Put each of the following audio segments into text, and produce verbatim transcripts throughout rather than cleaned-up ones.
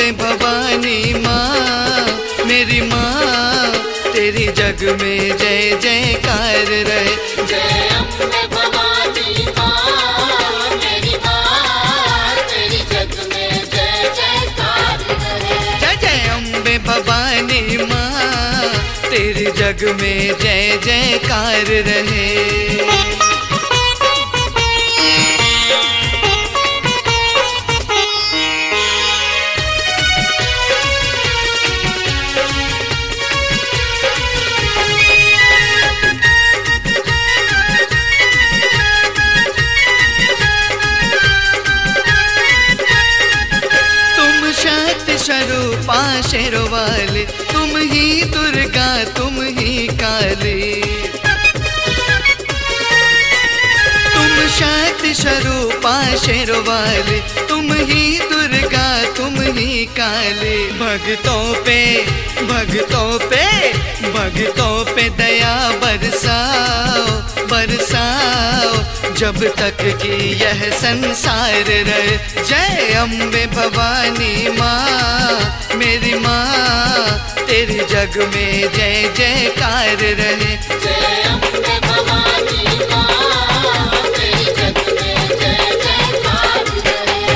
अम्बे भवानी माँ मेरी माँ, तेरी जग में जय जयकार रहे। जय अम्बे भवानी माँ मेरी माँ, तेरी जग में जय जयकार रहे। जय जय अम्बे भवानी माँ, तेरी जग में जय जयकार रहे। स्वरूपा शेरों वाले, तुम ही दुर्गा तुम ही काली। तुम शक्ति स्वरूपा शेरों वाले, तुम ही दुर्गा तुम ही काली। भक्तों पे भक्तों पे भक्तों पे दया बरसाओ बरसाओ, जब तक कि यह संसार रहे। जय अम्बे भवानी माँ मेरी माँ, तेरी जग में जय जयकार रहे। जय अम्बे भवानी माँ, तेरी जग में जय जयकार रहे।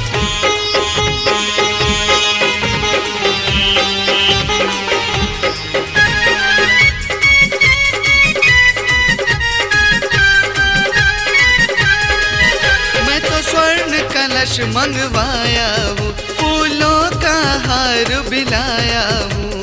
कलश मंगवाया हूँ, फूलों का हार बिलाया हूँ।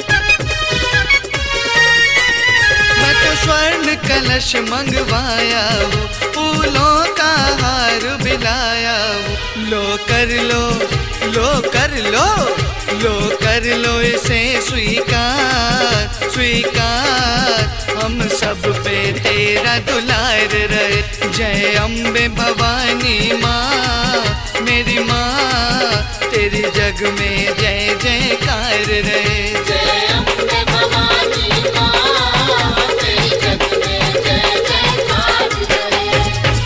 मैं तो स्वर्ण कलश मंगवाया हूँ, फूलों का हार बिलाया हूँ। लो कर लो लो कर लो लो कर लो इसे स्वीकार स्वीकार, हम सब पे तेरा दुलार रहे। जय अम्बे भवानी माँ मेरी माँ, तेरी जग में जय जयकार रहे। जय अम्बे भवानी माँ, तेरी जग में जय जयकार रहे।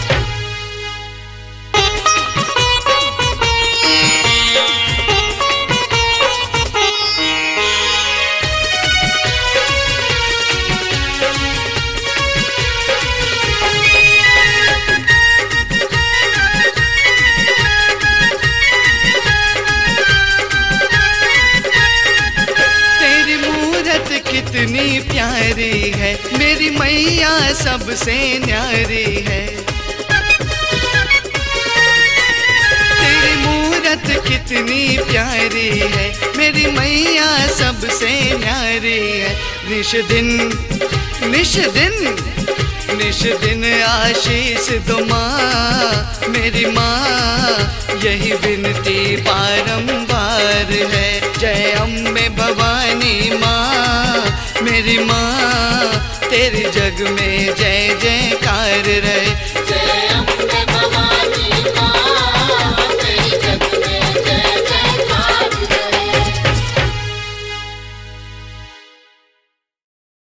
कितनी प्यारी है मेरी मैया, सबसे न्यारी है। तेरी मूरत कितनी प्यारी है मेरी मैया, सबसे न्यारी है। निश दिन निश दिन निश दिन आशीष दो माँ मेरी माँ, यही विनती बारंबार है। जय अम्बे भवानी माँ मेरी माँ, तेरी जग में जय जयकार रहे।